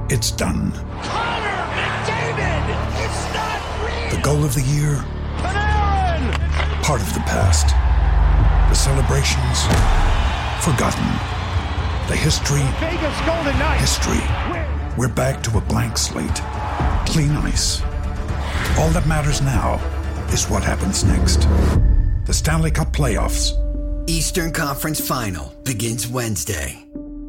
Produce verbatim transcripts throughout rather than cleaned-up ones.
It's done. Connor McDavid! It's not real! The goal of the year? Panarin! Part of the past. The celebrations? Forgotten. The history? Vegas Golden Knights! History. We're back to a blank slate. Clean ice. All that matters now is what happens next. The Stanley Cup playoffs. Eastern Conference Final begins Wednesday.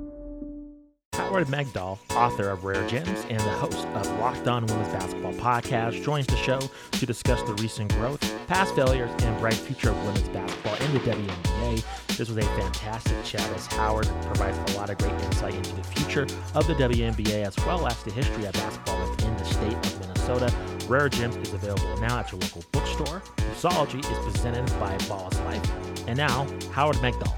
Howard Megdal, author of Rare Gems and the host of Locked On Women's Basketball Podcast, joins the show to discuss the recent growth, past failures, and bright future of women's basketball in the W N B A. This was a fantastic chat as Howard provides a lot of great insight into the future of the W N B A as well as the history of basketball within the state of Minnesota. Rare Gems is available now at your local bookstore. Musology is presented by Ball's Life. And now, Howard Megdal.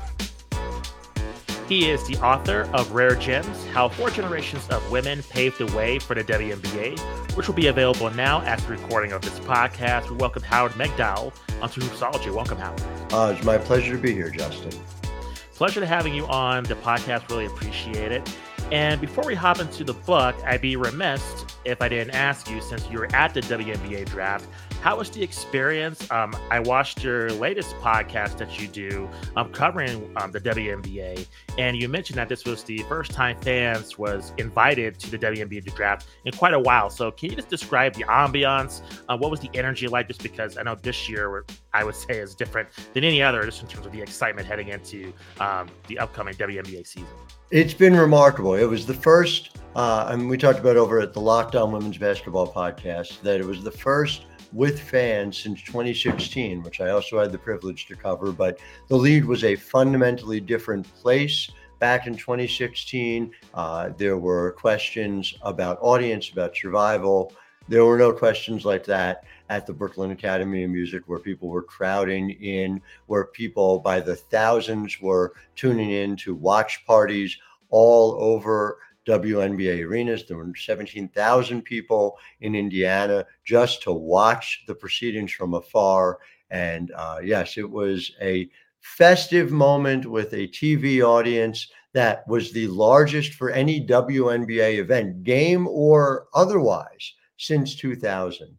He is the author of Rare Gems, How Four Generations of Women Paved the Way for the W N B A, which will be available now at the recording of this podcast. We welcome Howard Megdal onto Hoopsology. Welcome, Howard. Uh, it's my pleasure to be here, Justin. Pleasure to having you on the podcast. Really appreciate it. And before we hop into the book, I'd be remiss if I didn't ask you, since you were at the W N B A draft, how was the experience? Um, I watched your latest podcast that you do um, covering um, the W N B A, and you mentioned that this was the first time fans was invited to the W N B A draft in quite a while. So can you just describe the ambiance? Uh, what was the energy like? Just because I know this year, I would say, is different than any other, just in terms of the excitement heading into um, the upcoming W N B A season. It's been remarkable. It was the first, uh, and we talked about over at the Locked On Women's Basketball Podcast, that it was the first with fans since twenty sixteen, which I also had the privilege to cover. But the league was a fundamentally different place back in twenty sixteen. Uh, there were questions about audience, about survival. There were no questions like that at the Brooklyn Academy of Music, where people were crowding in, where people by the thousands were tuning in to watch parties all over W N B A arenas. There were seventeen thousand people in Indiana just to watch the proceedings from afar. And uh, yes, it was a festive moment with a T V audience that was the largest for any W N B A event, game or otherwise, since two thousand.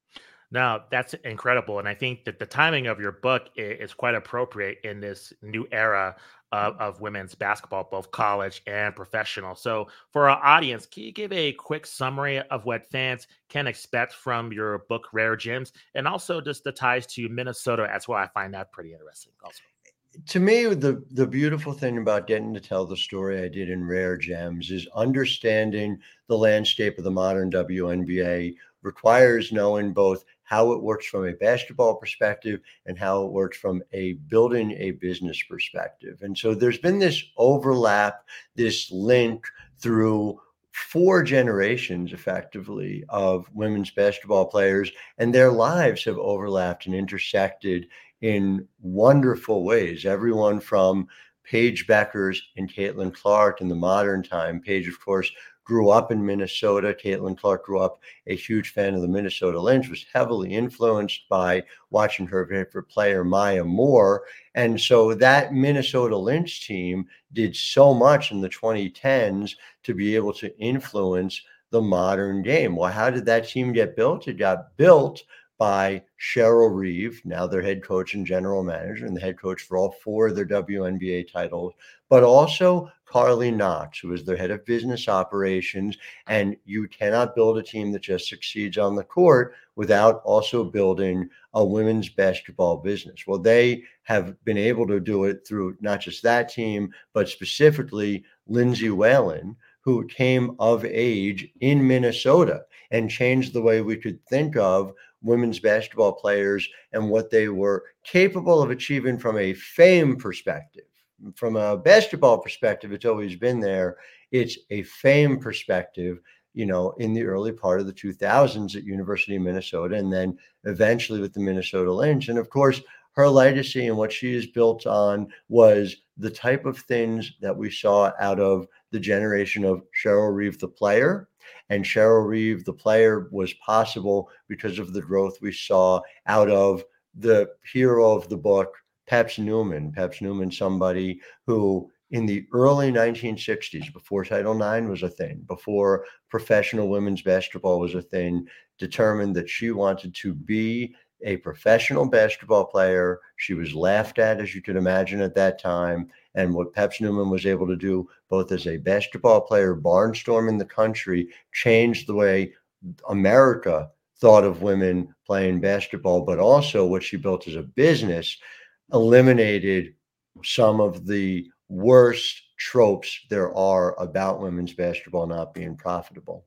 Now, that's incredible. And I think that the timing of your book is quite appropriate in this new era of, of women's basketball, both college and professional. So for our audience, can you give a quick summary of what fans can expect from your book, Rare Gems, and also just the ties to Minnesota as well? I find that pretty interesting also. To me, the, the beautiful thing about getting to tell the story I did in Rare Gems is understanding the landscape of the modern W N B A requires knowing both how it works from a basketball perspective and how it works from a building a business perspective. And so there's been this overlap, this link through four generations, effectively, of women's basketball players, and their lives have overlapped and intersected in wonderful ways. Everyone from Paige Bueckers and Caitlin Clark in the modern time. Paige, of course, grew up in Minnesota. Caitlin Clark grew up a huge fan of the Minnesota Lynx, was heavily influenced by watching her favorite player, Maya Moore. And so that Minnesota Lynx team did so much in the twenty tens to be able to influence the modern game. Well, how did that team get built? It got built by Cheryl Reeve, now their head coach and general manager, and the head coach for all four of their W N B A titles, but also Carly Knox, who is their head of business operations. And you cannot build a team that just succeeds on the court without also building a women's basketball business. Well, they have been able to do it through not just that team, but specifically Lindsay Whalen, who came of age in Minnesota and changed the way we could think of women's basketball players and what they were capable of achieving from a fame perspective. From a basketball perspective, it's always been there. It's a fame perspective, you know, in the early part of the two thousands at University of Minnesota, and then eventually with the Minnesota Lynx. And of course, her legacy and what she is built on was the type of things that we saw out of the generation of Cheryl Reeve, the player. And Cheryl Reeve, the player, was possible because of the growth we saw out of the hero of the book, Peps Newman. Peps Newman, somebody who in the early nineteen sixties, before Title nine was a thing, before professional women's basketball was a thing, determined that she wanted to be a professional basketball player. She was laughed at, as you could imagine, at that time. And what Peps Newman was able to do, both as a basketball player, barnstorming the country, changed the way America thought of women playing basketball, but also what she built as a business eliminated some of the worst tropes there are about women's basketball not being profitable.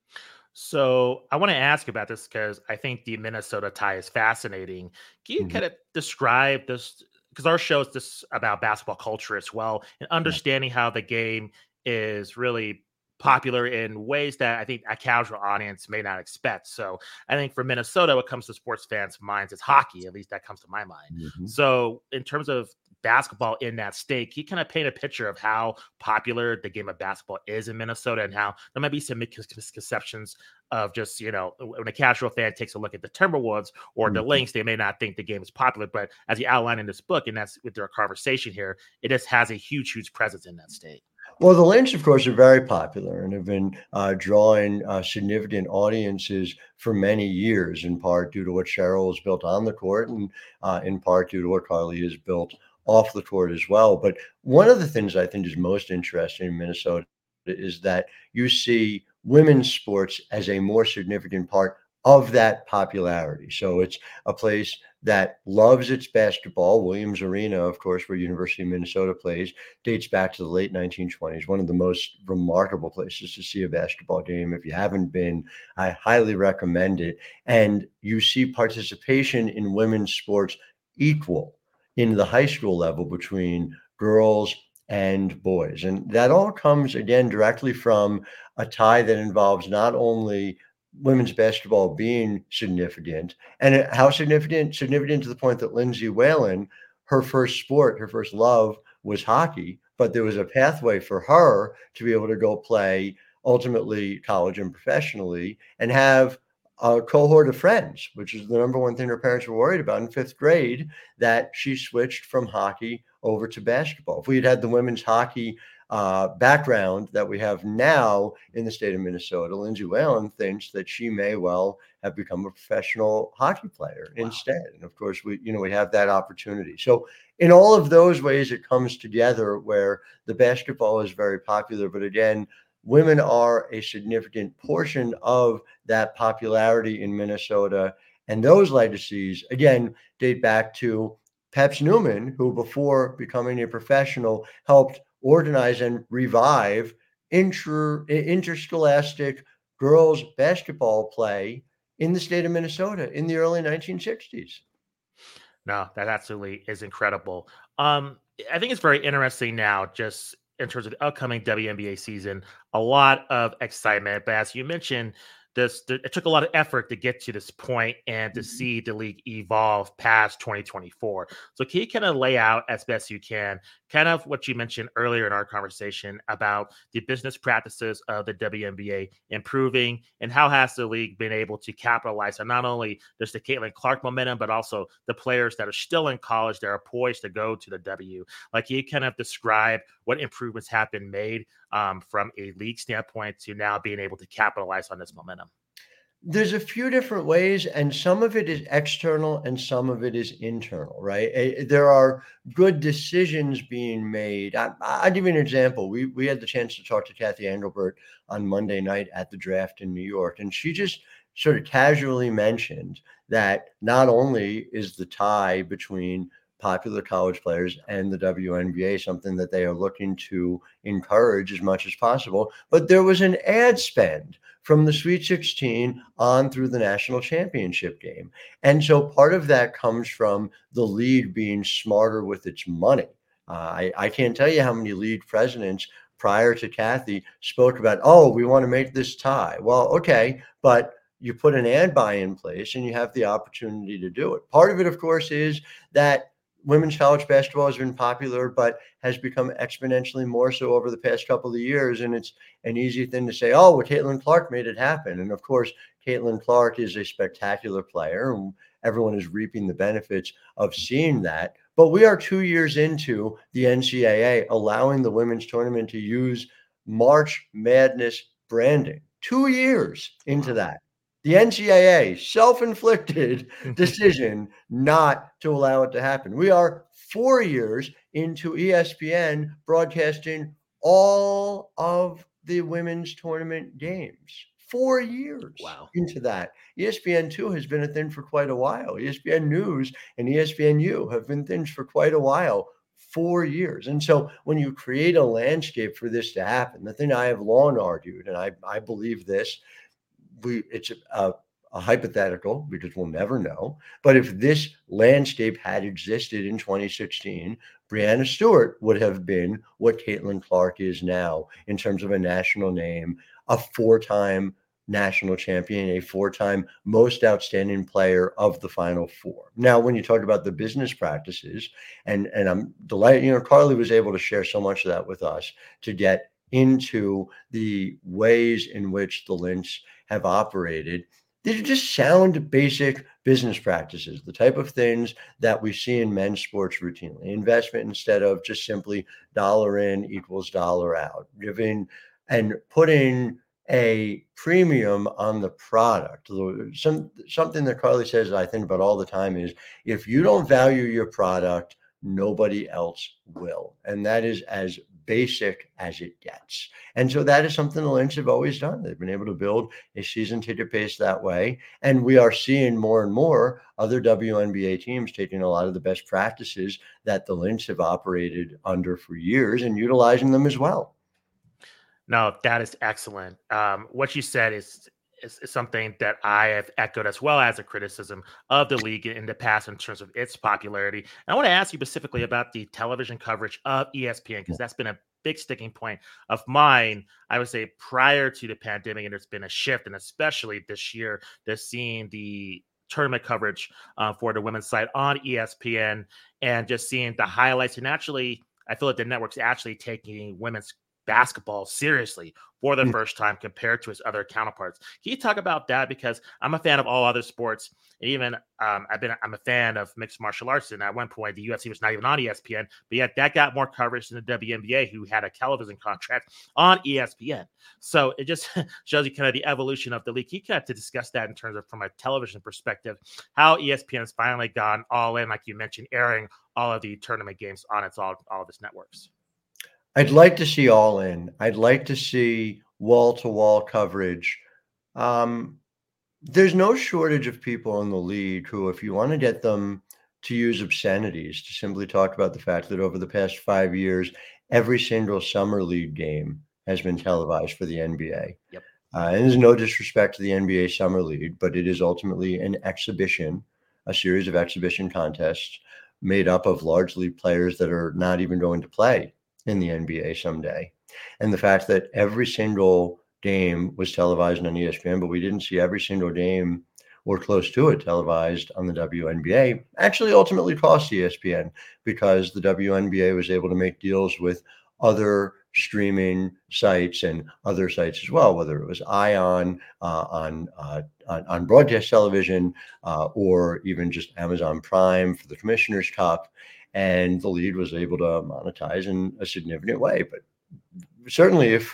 So I want to ask about this because I think the Minnesota tie is fascinating. Can you mm-hmm. kind of describe this? Because our show is this about basketball culture as well, and understanding how the game is really popular in ways that I think a casual audience may not expect. So I think for Minnesota, what comes to sports fans' minds is hockey. At least that comes to my mind. Mm-hmm. So in terms of basketball in that state, can you kind of paint a picture of how popular the game of basketball is in Minnesota and how there might be some misconceptions of just, you know, when a casual fan takes a look at the Timberwolves or mm-hmm. the Lynx, they may not think the game is popular. But as you outline in this book, and that's with their conversation here, it just has a huge, huge presence in that state. Well, the Lynx, of course, are very popular and have been uh, drawing uh, significant audiences for many years, in part due to what Cheryl has built on the court and uh, in part due to what Carly has built off the court as well. But one of the things I think is most interesting in Minnesota is that you see women's sports as a more significant part of that popularity. So it's a place that loves its basketball. Williams Arena, of course, where University of Minnesota plays, dates back to the late nineteen twenties, one of the most remarkable places to see a basketball game. If you haven't been, I highly recommend it. And you see participation in women's sports equal in the high school level between girls and boys. And that all comes, again, directly from a tie that involves not only women's basketball being significant, and how significant, significant to the point that Lindsay Whalen, her first sport, her first love was hockey, but there was a pathway for her to be able to go play ultimately college and professionally and have a cohort of friends, which is the number one thing her parents were worried about in fifth grade, that she switched from hockey over to basketball. If we had had the women's hockey uh, background that we have now in the state of Minnesota, Lindsay Whalen thinks that she may well have become a professional hockey player wow. instead. And of course, we, you know, we have that opportunity. So in all of those ways, it comes together where the basketball is very popular. But again, women are a significant portion of that popularity in Minnesota. And those legacies, again, date back to Peps Newman, who before becoming a professional helped organize and revive inter, interscholastic girls basketball play in the state of Minnesota in the early nineteen sixties. No, that absolutely is incredible. Um, I think it's very interesting now, just in terms of the upcoming W N B A season, a lot of excitement. But as you mentioned, this it took a lot of effort to get to this point and to see the league evolve past twenty twenty-four. So can you kind of lay out as best you can, kind of what you mentioned earlier in our conversation about the business practices of the W N B A improving, and how has the league been able to capitalize on not only just the Caitlin Clark momentum, but also the players that are still in college that are poised to go to the W? Like, can you kind of describe what improvements have been made um, from a league standpoint to now being able to capitalize on this momentum? There's a few different ways, and some of it is external and some of it is internal, right? There are good decisions being made. I, I'll give you an example. We we had the chance to talk to Kathy Engelbert on Monday night at the draft in New York, and she just sort of casually mentioned that not only is the tie between popular college players and the W N B A something that they are looking to encourage as much as possible, but there was an ad spend from the Sweet sixteen on through the national championship game. And so part of that comes from the league being smarter with its money. Uh, I, I can't tell you how many league presidents prior to Kathy spoke about, oh, we want to make this tie. Well, okay, but you put an ad buy in place and you have the opportunity to do it. Part of it, of course, is that women's college basketball has been popular, but has become exponentially more so over the past couple of years. And it's an easy thing to say, oh, well, Caitlin Clark made it happen. And of course, Caitlin Clark is a spectacular player, and everyone is reaping the benefits of seeing that. But we are two years into the N C double A allowing the women's tournament to use March Madness branding. Two years into that. The N C double A self-inflicted decision not to allow it to happen. We are four years into E S P N broadcasting all of the women's tournament games. Four years Wow. into that. E S P N two has been a thing for quite a while. E S P N News and E S P N U have been things for quite a while. Four years. And so when you create a landscape for this to happen, the thing I have long argued, and I, I believe this, we it's a, a hypothetical because we'll never know. But if this landscape had existed in twenty sixteen, Breanna Stewart would have been what Caitlin Clark is now in terms of a national name, a four-time national champion, a four-time most outstanding player of the Final Four. Now, when you talk about the business practices, and, and I'm delighted, you know, Carly was able to share so much of that with us to get into the ways in which the Lynx have operated. These are just sound, basic business practices, the type of things that we see in men's sports routinely. Investment instead of just simply dollar in equals dollar out, giving and putting a premium on the product. Some, something that Carly says I think about all the time is if you don't value your product, nobody else will. And that is as basic as it gets. And so that is something the Lynx have always done. They've been able to build a season ticket base that way. And we are seeing more and more other W N B A teams taking a lot of the best practices that the Lynx have operated under for years and utilizing them as well. No, that is excellent. Um, what you said is, is is something that I have echoed as well as a criticism of the league in the past in terms of its popularity. And I want to ask you specifically about the television coverage of E S P N, because that's been a big sticking point of mine, I would say, prior to the pandemic. And there's been a shift, and especially this year, they're seeing the tournament coverage uh, for the women's side on E S P N and just seeing the highlights. And actually, I feel like the network's actually taking women's basketball seriously for the first time compared to its other counterparts. Can you talk about that? Because I'm a fan of all other sports. Even um, I've been, I'm a fan of mixed martial arts. And at one point, the U F C was not even on E S P N, but yet that got more coverage than the W N B A, who had a television contract on E S P N. So it just shows you kind of the evolution of the league. You got to discuss that in terms of from a television perspective, how E S P N has finally gone all in, like you mentioned, airing all of the tournament games on its all, all of its networks. I'd like to see all in. I'd like to see wall-to-wall coverage. Um, there's no shortage of people in the league who, if you want to get them to use obscenities, to simply talk about the fact that over the past five years, every single summer league game has been televised for the N B A. Yep. Uh, and there's no disrespect to the N B A summer league, but it is ultimately an exhibition, a series of exhibition contests made up of largely players that are not even going to play in the N B A someday. And the fact that every single game was televised on E S P N, but we didn't see every single game or close to it televised on the W N B A actually ultimately cost E S P N, because the W N B A was able to make deals with other streaming sites and other sites as well, whether it was ION uh, on, uh, on on broadcast television uh, or even just Amazon Prime for the Commissioner's Cup. And the league was able to monetize in a significant way. But certainly if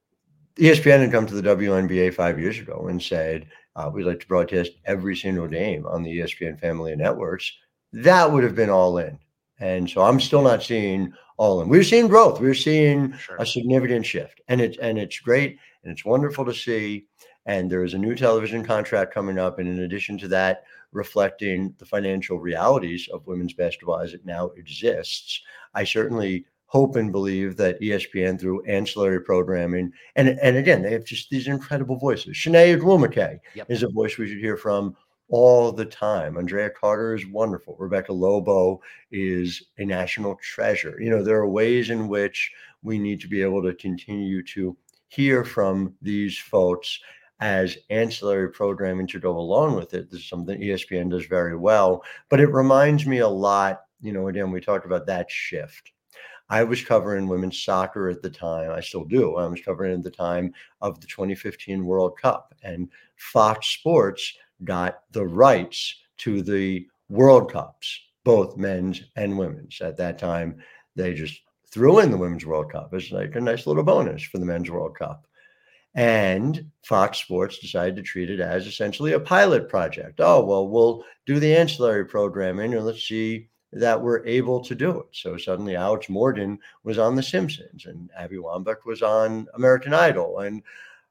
E S P N had come to the W N B A five years ago and said, uh, we'd like to broadcast every single game on the E S P N family of networks, that would have been all in. And so I'm still not seeing all in. We're seeing growth. We're seeing Sure. a significant shift. And it's, and it's great. And it's wonderful to see. And there is a new television contract coming up. And in addition to that, reflecting the financial realities of women's basketball as it now exists, I certainly hope and believe that E S P N, through ancillary programming, and and again, they have just these incredible voices. Sinead Ogwumike Yep. is a voice we should hear from all the time. Andrea Carter is wonderful. Rebecca Lobo is a national treasure. You know, there are ways in which we need to be able to continue to hear from these folks as ancillary programming to go along with it. This is something E S P N does very well, but it reminds me a lot, you know, again, we talked about that shift. I was covering women's soccer at the time. I still do. I was covering at the time of the twenty fifteen World Cup, and Fox Sports got the rights to the World Cups both men's and women's. At that time, they just threw in the Women's World Cup as like a nice little bonus for the Men's World Cup. And Fox Sports decided to treat it as essentially a pilot project. Oh, well, we'll do the ancillary programming and let's see that we're able to do it. So suddenly Alex Morgan was on The Simpsons and Abby Wambach was on American Idol. And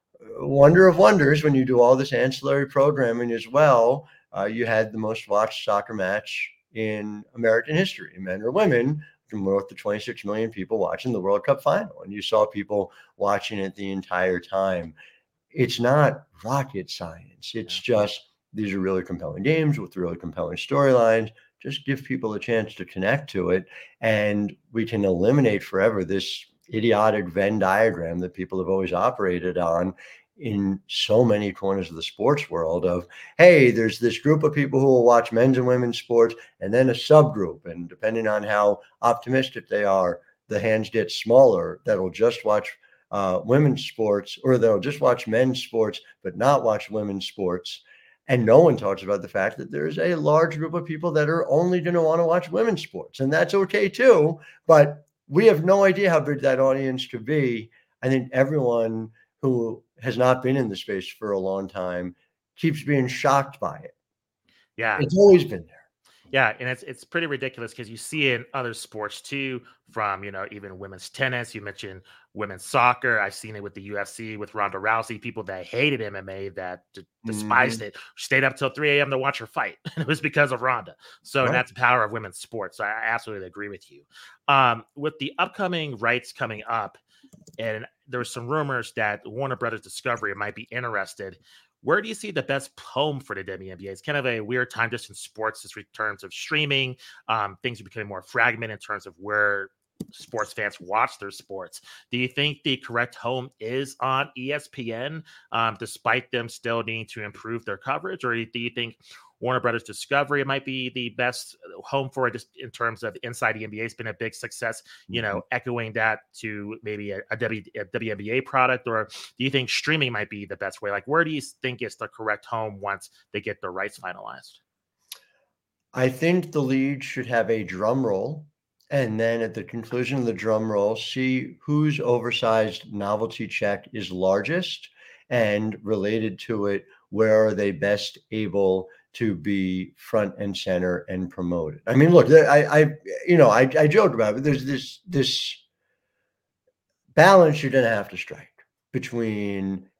wonder of wonders, when you do all this ancillary programming as well, uh, you had the most watched soccer match in American history, men or women, from north to twenty-six million people watching the World Cup final. And you saw people watching it the entire time. It's not rocket science. It's yeah. just, these are really compelling games with really compelling storylines. Just give people a chance to connect to it. And we can eliminate forever this idiotic Venn diagram that people have always operated on in so many corners of the sports world of, hey, there's this group of people who will watch men's and women's sports and then a subgroup. And depending on how optimistic they are, the hands get smaller that'll just watch uh, women's sports, or they'll just watch men's sports, but not watch women's sports. And no one talks about the fact that there's a large group of people that are only going to want to watch women's sports. And that's okay too. But we have no idea how big that audience could be. I think everyone who has not been in the space for a long time keeps being shocked by it. Yeah. It's always been there. Yeah, and it's it's pretty ridiculous because you see it in other sports too, from, you know, even women's tennis. You mentioned women's soccer. I've seen it with the U F C, with Ronda Rousey, people that hated M M A, that d- despised mm-hmm. it, stayed up till three a.m. to watch her fight. And it was because of Ronda. So right. that's the power of women's sports. So I absolutely agree with you. Um, with the upcoming rights coming up, and there were some rumors that Warner Brothers Discovery might be interested. Where do you see the best home for the W N B A? It's kind of a weird time just in sports, just in terms of streaming. Um, things are becoming more fragmented in terms of where sports fans watch their sports. Do you think the correct home is on E S P N, um, despite them still needing to improve their coverage? Or do you think Warner Brothers Discovery might be the best home for it, just in terms of Inside the N B A? It's been a big success, you know, mm-hmm. echoing that to maybe a, a, w, a W N B A product. Or do you think streaming might be the best way? Like, where do you think is the correct home once they get the rights finalized? I think the league should have a drum roll, and then at the conclusion of the drum roll, see whose oversized novelty check is largest, and related to it, where are they best able to be front and center and promoted. I mean, look, I, I you know, I, I joke about it. There's this this balance you're going to have to strike between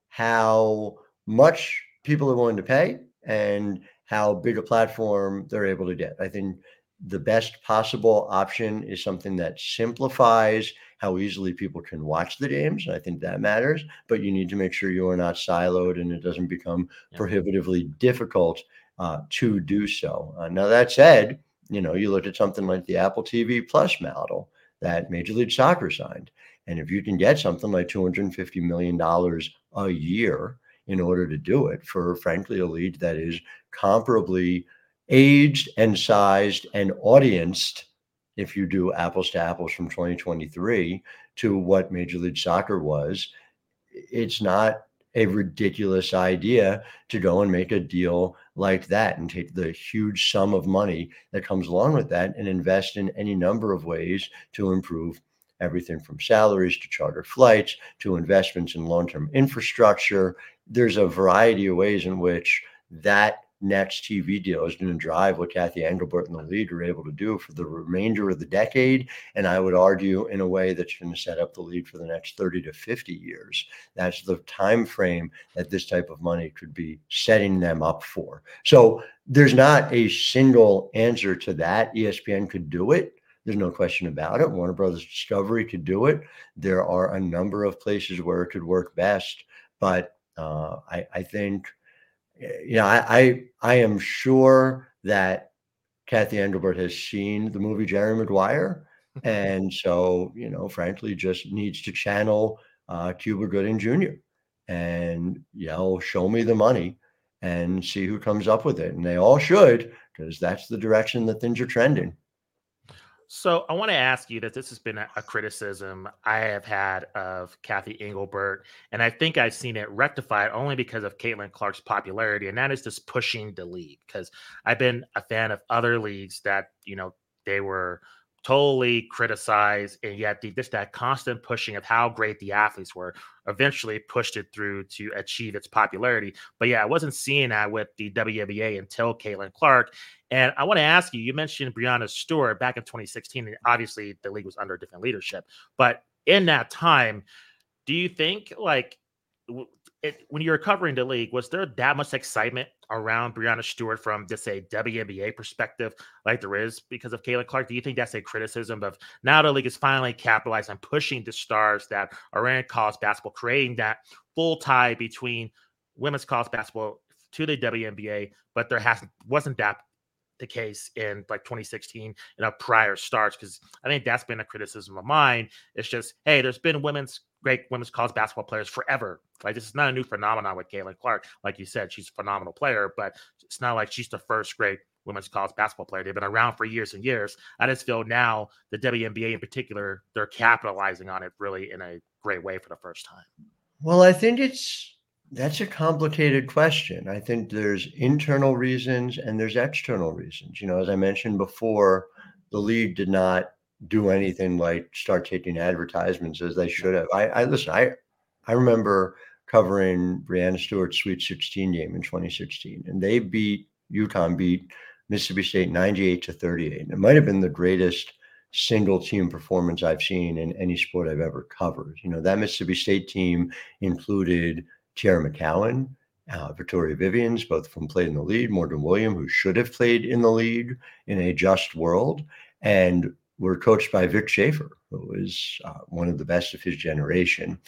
how much people are willing to pay and how big a platform they're able to get. I think the best possible option is something that simplifies how easily people can watch the games. And I think that matters, but you need to make sure you are not siloed and it doesn't become yeah. prohibitively difficult uh, to do so. Uh, now, that said, you know, you look at something like the Apple T V Plus model that Major League Soccer signed. And if you can get something like two hundred fifty million dollars a year in order to do it for, frankly, a league that is comparably aged and sized and audienced, if you do apples to apples from twenty twenty-three to what Major League Soccer was, it's not a ridiculous idea to go and make a deal like that and take the huge sum of money that comes along with that and invest in any number of ways to improve everything from salaries to charter flights to investments in long-term infrastructure. There's a variety of ways in which that next T V deal is going to drive what Cathy Engelbert and the league are able to do for the remainder of the decade. And I would argue in a way that's going to set up the league for the next thirty to fifty years. That's the time frame that this type of money could be setting them up for. So there's not a single answer to that. E S P N could do it. There's no question about it. Warner Brothers Discovery could do it. There are a number of places where it could work best. But uh, I, I think You know, I, I I am sure that Cathy Engelbert has seen the movie Jerry Maguire, and so, you know, frankly, just needs to channel uh, Cuba Gooding Junior and yell, "Show me the money," and see who comes up with it. And they all should, because that's the direction that things are trending. So I want to ask you that this has been a, a criticism I have had of Kathy Engelbert, and I think I've seen it rectified only because of Caitlin Clark's popularity, and that is just pushing the league. Because I've been a fan of other leagues that, you know, they were totally criticized, and yet the, just that constant pushing of how great the athletes were eventually pushed it through to achieve its popularity. But yeah, I wasn't seeing that with the W N B A until Caitlin Clark. And I want to ask you, you mentioned Breanna Stewart back in twenty sixteen, and obviously the league was under different leadership. But in that time, do you think, like, it, when you were covering the league, was there that much excitement around Breanna Stewart from just a W N B A perspective like there is because of Caitlin Clark? Do you think that's a criticism of now the league is finally capitalized on pushing the stars that are in college basketball, creating that full tie between women's college basketball to the W N B A, but there hasn't wasn't that the case in like twenty sixteen in a prior starts? Because I think that's been a criticism of mine. It's just, hey, there's been women's great women's college basketball players forever. Like, this is not a new phenomenon with Caitlin Clark. Like you said, she's a phenomenal player, but it's not like she's the first great women's college basketball player. They've been around for years and years. I just feel now the W N B A in particular, they're capitalizing on it really in a great way for the first time. Well, I think it's that's a complicated question. I think there's internal reasons and there's external reasons. You know, as I mentioned before, the league did not do anything like start taking advertisements as they should have. I, I listen, I I remember covering Breanna Stewart's Sweet sixteen game in twenty sixteen, and they beat UConn beat Mississippi State ninety-eight to thirty-eight. And it might have been the greatest single team performance I've seen in any sport I've ever covered. You know, that Mississippi State team included Tiara McCowan, uh, Victoria Vivians, both from played in the league, Morgan William, who should have played in the league in a just world, and were coached by Vic Schaefer, who was uh, one of the best of his generation.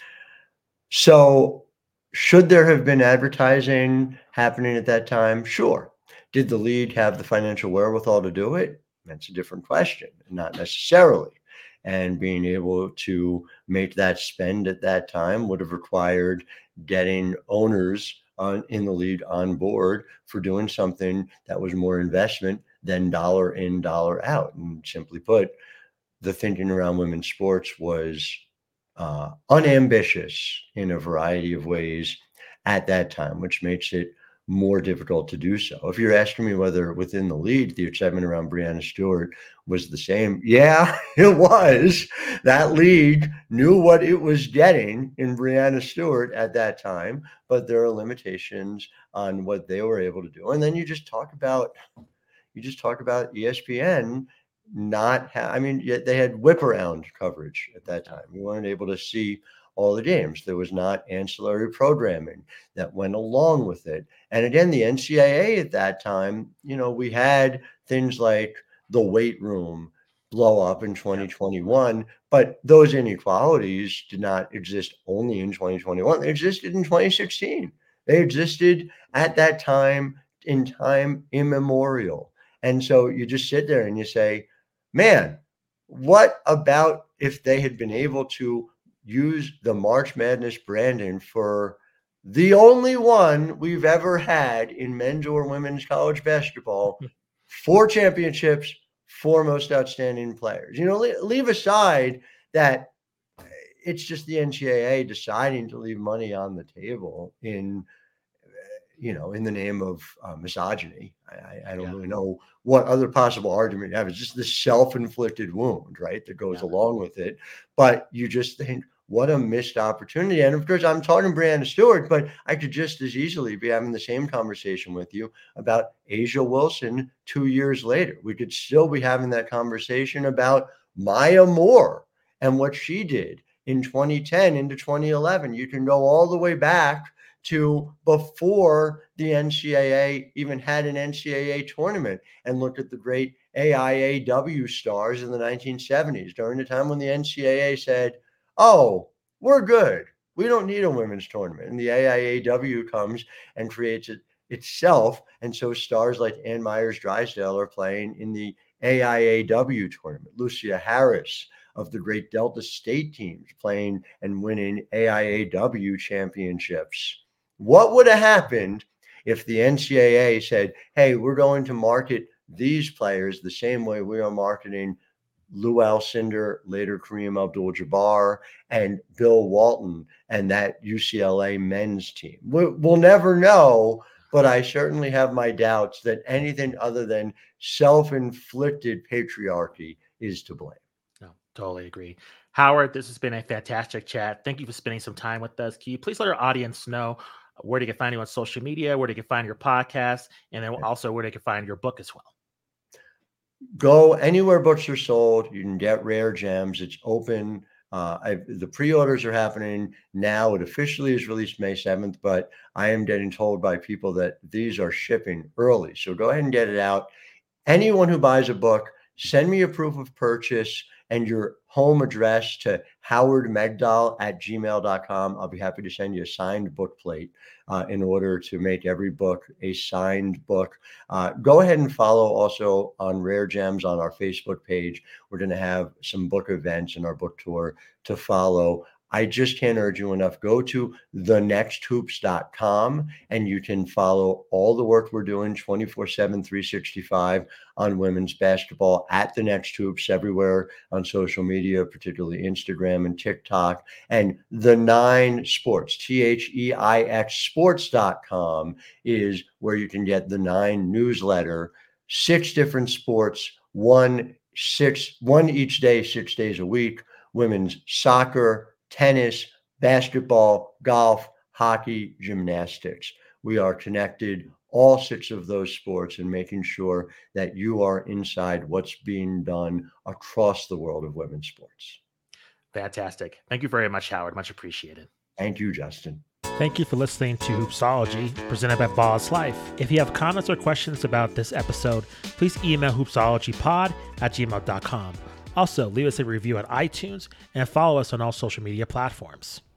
So should there have been advertising happening at that time? Sure. Did the league have the financial wherewithal to do it? That's a different question, not necessarily. And being able to make that spend at that time would have required getting owners on in the league on board for doing something that was more investment than dollar in, dollar out. And simply put, the thinking around women's sports was uh, unambitious in a variety of ways at that time, which makes it more difficult to do so. If you're asking me whether within the league, the excitement around Breanna Stewart was the same, yeah, it was. That league knew what it was getting in Breanna Stewart at that time, but there are limitations on what they were able to do. And then you just talk about, you just talk about E S P N not, ha- I mean, yet they had whip around coverage at that time. You weren't able to see all the games. There was not ancillary programming that went along with it. And again, the N C double A at that time, you know, we had things like the weight room blow up in twenty twenty-one, but those inequalities did not exist only in twenty twenty-one. They existed in twenty sixteen. They existed at that time in time immemorial. And so you just sit there and you say, man, what about if they had been able to use the March Madness branding for the only one we've ever had in men's or women's college basketball, four championships, four most outstanding players. You know, leave aside that it's just the N C double A deciding to leave money on the table in, you know, in the name of uh, misogyny. I, I don't yeah. really know what other possible argument you have. It's just the self-inflicted wound, right, that goes yeah. along with it. But you just think, what a missed opportunity. And of course, I'm talking Breanna Stewart, but I could just as easily be having the same conversation with you about A'ja Wilson two years later. We could still be having that conversation about Maya Moore and what she did in twenty ten into twenty eleven. You can go all the way back to before the N C double A even had an N C double A tournament and look at the great A I A W stars in the nineteen seventies, during the time when the N C double A said, oh, we're good. We don't need a women's tournament. And the A I A W comes and creates it itself. And so stars like Ann Myers Drysdale are playing in the A I A W tournament. Lucia Harris of the great Delta State teams playing and winning A I A W championships. What would have happened if the N C double A said, hey, we're going to market these players the same way we are marketing Lou Alcindor, later Kareem Abdul-Jabbar, and Bill Walton, and that U C L A men's team. We'll, we'll never know, but I certainly have my doubts that anything other than self-inflicted patriarchy is to blame. No, totally agree. Howard, this has been a fantastic chat. Thank you for spending some time with us. Can you please let our audience know where they can find you on social media, where they can find your podcast, and then also where they can find your book as well? Go anywhere books are sold. You can get Rare Gems. It's open. Uh, I've, the pre-orders are happening now. It officially is released May seventh, but I am getting told by people that these are shipping early. So go ahead and get it out. Anyone who buys a book, send me a proof of purchase and your home address to howard megdal at gmail dot com. I'll be happy to send you a signed book plate uh, in order to make every book a signed book. Uh, go ahead and follow also on Rare Gems on our Facebook page. We're going to have some book events in our book tour to follow. I just can't urge you enough. Go to the next hoops dot com and you can follow all the work we're doing twenty-four seven, three sixty-five on women's basketball at The Next Hoops everywhere on social media, particularly Instagram and TikTok. And The Nine Sports, T H E I X sports dot com is where you can get the Nine newsletter, six different sports, one, six, one each day, six days a week, women's soccer, tennis, basketball, golf, hockey, gymnastics. We are connected, all six of those sports, and making sure that you are inside what's being done across the world of women's sports. Fantastic. Thank you very much, Howard. Much appreciated. Thank you, Justin. Thank you for listening to Hoopsology, presented by Boss Life. If you have comments or questions about this episode, please email hoopsologypod at gmail dot com. Also, leave us a review on iTunes and follow us on all social media platforms.